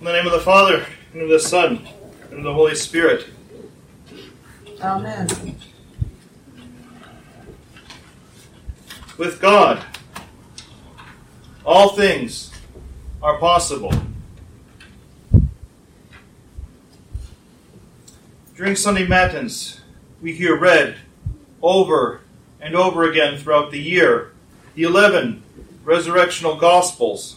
In the name of the Father, and of the Son, and of the Holy Spirit. Amen. With God, all things are possible. During Sunday Matins, we hear read over and over again throughout the year the 11 resurrectional Gospels,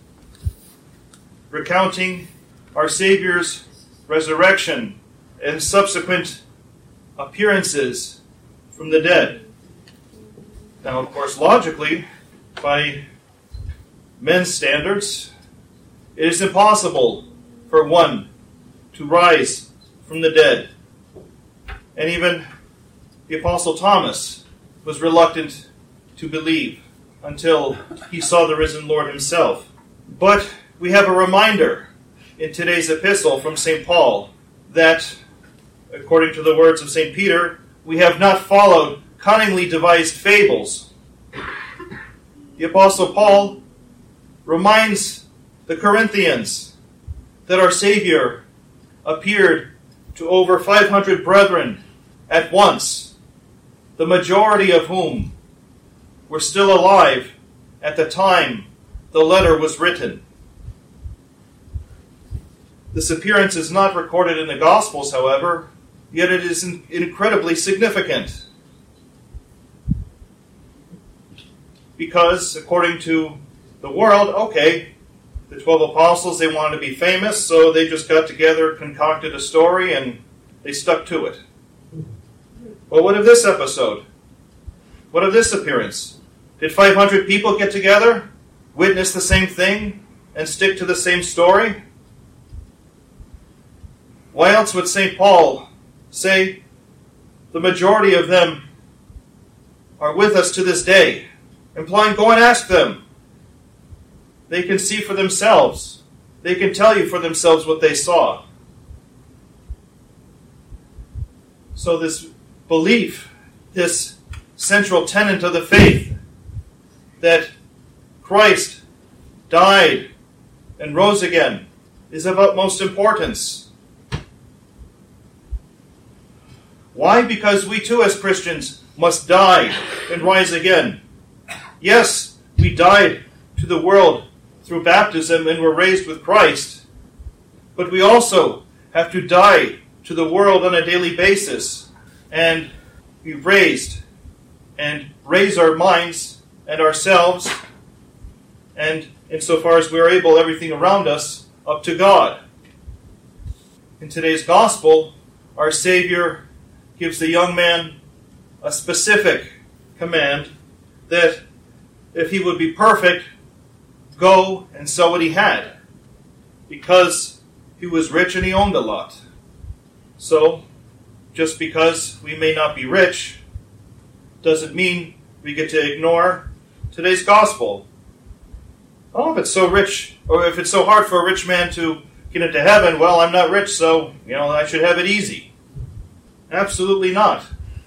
recounting our Savior's resurrection and subsequent appearances from the dead. Now, of course, logically, by men's standards, it is impossible for one to rise from the dead. And even the Apostle Thomas was reluctant to believe until he saw the risen Lord himself. But we have a reminder in today's epistle from St. Paul that, according to the words of St. Peter, we have not followed cunningly devised fables. The Apostle Paul reminds the Corinthians that our Savior appeared to over 500 brethren at once, the majority of whom were still alive at the time the letter was written. This appearance is not recorded in the Gospels, however, yet it is incredibly significant. Because, according to the world, okay, the 12 apostles, they wanted to be famous, so they just got together, concocted a story, and they stuck to it. Well, what of this episode? What of this appearance? Did 500 people get together, witness the same thing, and stick to the same story? Why else would St. Paul say the majority of them are with us to this day, implying go and ask them. They can see for themselves. They can tell you for themselves what they saw. So this belief, this central tenet of the faith, that Christ died and rose again, is of utmost importance. Why? Because we too as Christians must die and rise again. Yes, we died to the world through baptism and were raised with Christ, but we also have to die to the world on a daily basis and be raised and raise our minds and ourselves, and insofar as we are able, everything around us, up to God. In today's Gospel, our Savior gives the young man a specific command that if he would be perfect, go and sell what he had, because he was rich and he owned a lot. So, just because we may not be rich, doesn't mean we get to ignore today's gospel. Oh, if it's so rich, or if it's so hard for a rich man to get into heaven, well, I'm not rich, so, I should have it easy. Absolutely not.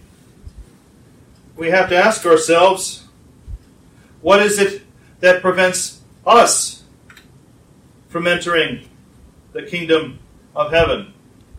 We have to ask ourselves, what is it that prevents us from entering the kingdom of heaven?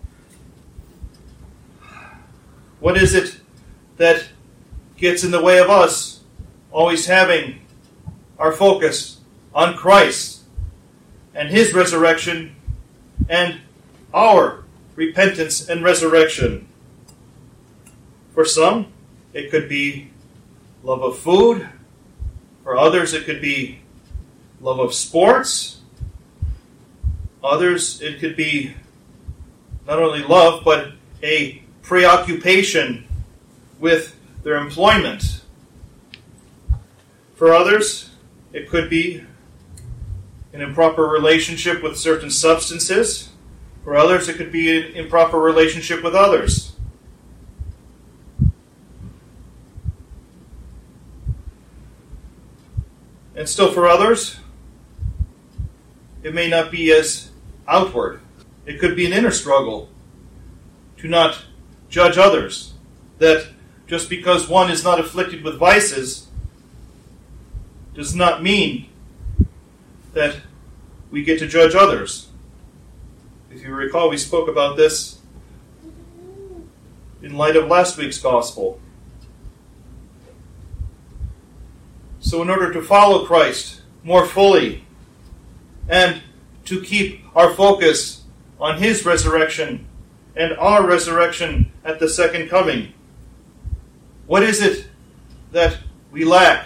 What is it that gets in the way of us always having our focus on Christ and His resurrection and our repentance and resurrection? For some, it could be love of food. For others, it could be love of sports. Others, it could be not only love, but a preoccupation with their employment. For others, it could be an improper relationship with certain substances. For others, it could be an improper relationship with others. And still for others, it may not be as outward. It could be an inner struggle to not judge others. That just because one is not afflicted with vices does not mean that we get to judge others. If you recall, we spoke about this in light of last week's gospel. So in order to follow Christ more fully and to keep our focus on his resurrection and our resurrection at the second coming, what is it that we lack?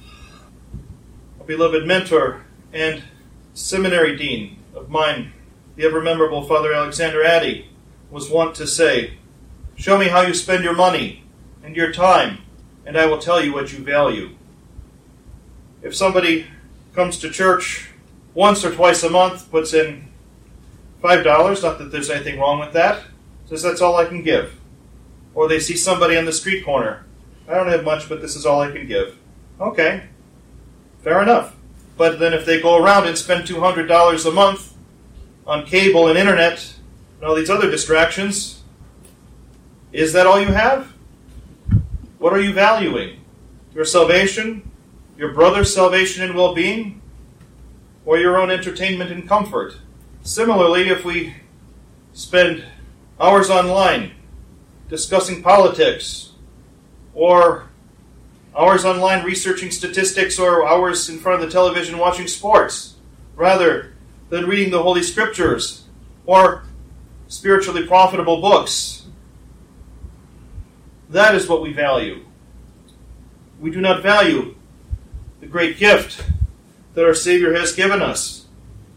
A beloved mentor and seminary dean of mine, the ever-memorable Father Alexander Addy, was wont to say, "Show me how you spend your money and your time, and I will tell you what you value." If somebody comes to church once or twice a month, puts in $5, not that there's anything wrong with that, says that's all I can give. Or they see somebody on the street corner, "I don't have much, but this is all I can give." Okay, fair enough. But then if they go around and spend $200 a month on cable and internet and all these other distractions, is that all you have? What are you valuing? Your salvation? Your brother's salvation and well-being? Or your own entertainment and comfort? Similarly, if we spend hours online discussing politics, or hours online researching statistics, or hours in front of the television watching sports, rather than reading the Holy Scriptures or spiritually profitable books, that is what we value. We do not value the great gift that our Savior has given us.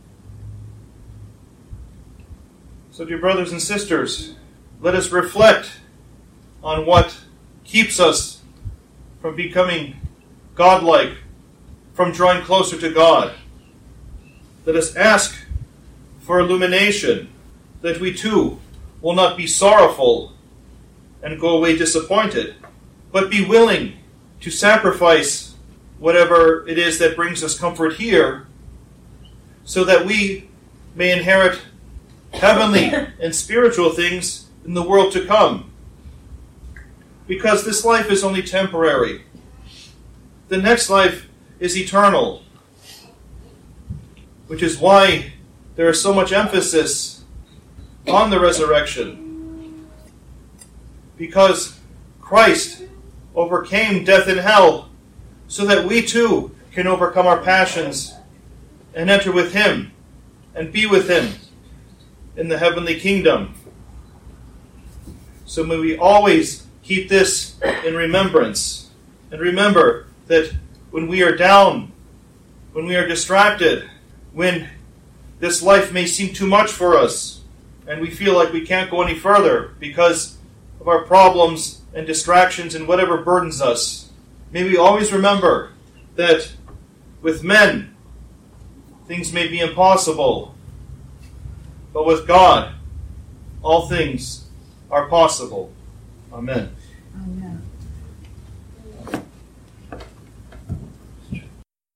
So, dear brothers and sisters, let us reflect on what keeps us from becoming godlike, from drawing closer to God. Let us ask for illumination, that we too will not be sorrowful and go away disappointed, but be willing to sacrifice whatever it is that brings us comfort here, so that we may inherit heavenly and spiritual things in the world to come. Because this life is only temporary. The next life is eternal, which is why there is so much emphasis on the resurrection. Because Christ overcame death and hell, so that we too can overcome our passions and enter with him and be with him in the heavenly kingdom. So may we always keep this in remembrance, and remember that when we are down, when we are distracted, when this life may seem too much for us, and we feel like we can't go any further because of our problems and distractions and whatever burdens us, may we always remember that with men, things may be impossible, but with God, all things are possible. Amen. Amen.